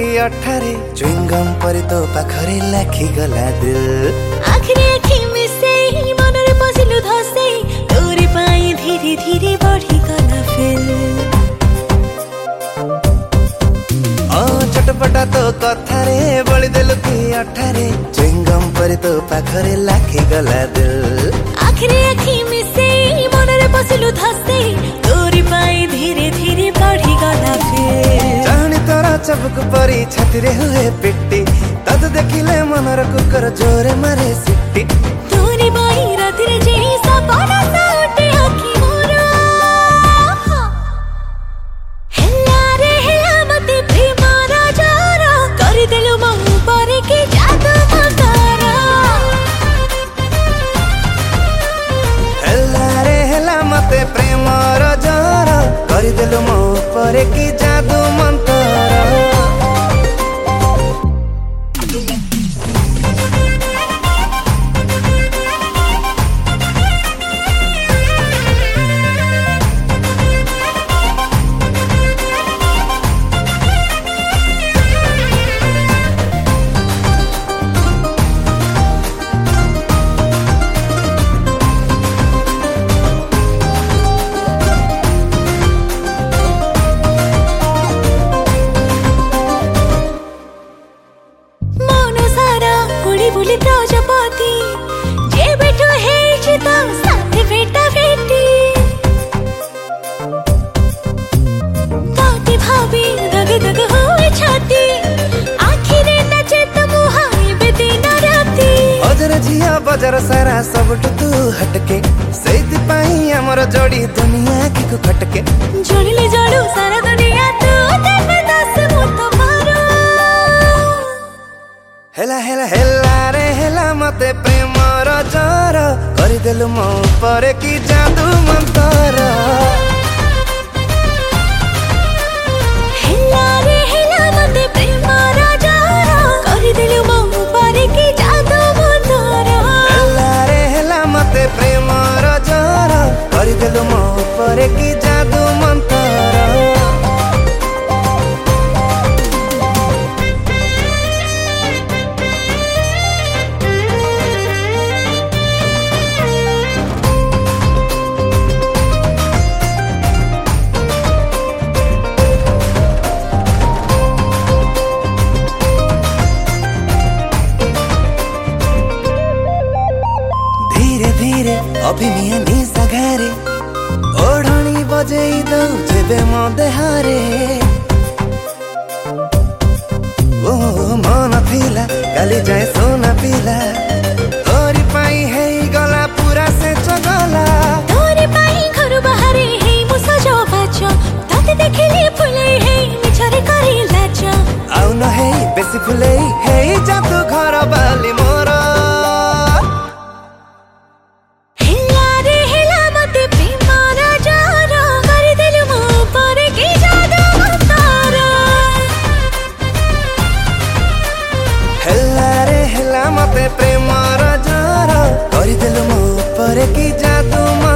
अठारे chewing gum परि तो पाखरे लाखी गला दिल आखिरी आखि मिसेई मनरे पसिलु धसेई तोरी पाई धीरे धीरे बढ़ी गला फिल चटपटा तो कथारे बड़ी देलु कि अठारे चुइंगम परि तो पाखरे लाखी गला दिल आखिरी आखि मिसेई मनरे पसिलु धसेई तोरी पाई धीरे धीरे बढ़ी गला फिल जानी तोरा चबक परी छाती रे हुए पिट्टी तद देखिले मनर कुकर जोरे मारे सिट्टी तोरी बाई राति रे जेही सपना सा उठे आखि मोरा हेला रे हेला मते प्रेम राजारा कर देलु मऊ परे के जादू मकारा हेला रे हेला मते प्रेम रजर कर देलु मो परे की जादू मंतर बुली प्रजापति जे बेटो है चिता साथे बेटा बेटी ताती भाभी दग दग होए छाती आखिरे नचे तो मुहाई बेदिन राती अजर झिया बजर सारा सबटु तू हटके सेति पाई हमर जोड़ी दुनिया की को खटके जोड़िले जोड़ू सारा दुनिया तू देवे दस मुतो मारो हेला हेला हेला रे हेला मते प्रेम रजर कर देलु मो परे की जादू मंतर हेला रे हेला मते प्रेम रजर कर देलु मऊ परे की जादू मंतर हेला रे हेला मते प्रेम रजर कर देलु मो परे की जादू मंतर धीरे अभिनिया निशा घरे ओढ़णी बजेई दौ जेबे मो देहारे ओ मन थिला काली जाए सोना पिला तोरी पाई है गला पूरा से चगला तोरी पाई घर बाहरे है मुसा जो बाचो ताते देखिले फुले है मिछरे करी लाचो आउ न है बेसी फुले है जातु घर बाली मोरा मते प्रेम रजर कर देलु मो परे की जादू।